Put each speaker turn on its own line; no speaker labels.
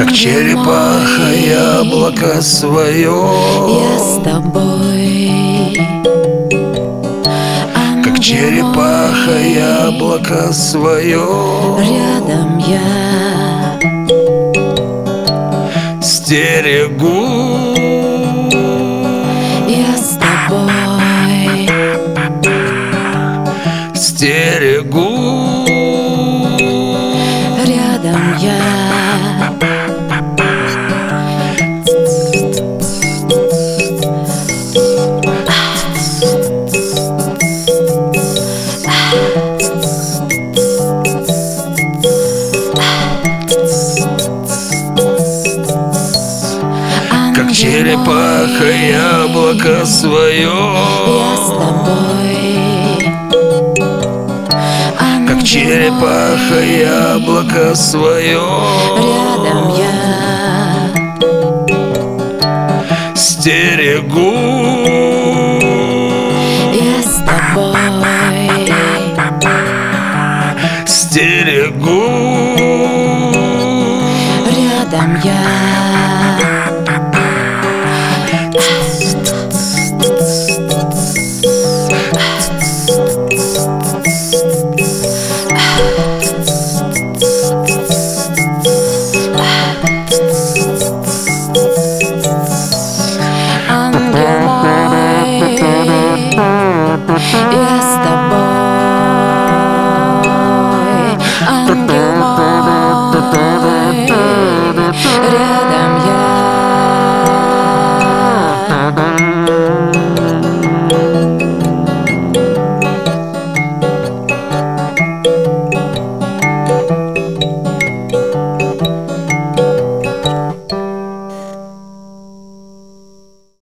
Как черепаха яблоко свое
я с тобой.
Как черепаха яблоко свое
Рядом я
стерегу.
Я с тобой.
Стерегу.
Рядом я.
Как черепаха яблоко свое
Я с тобой.
Как черепаха яблоко свое
Рядом я
стерегу.
Я с тобой.
Стерегу.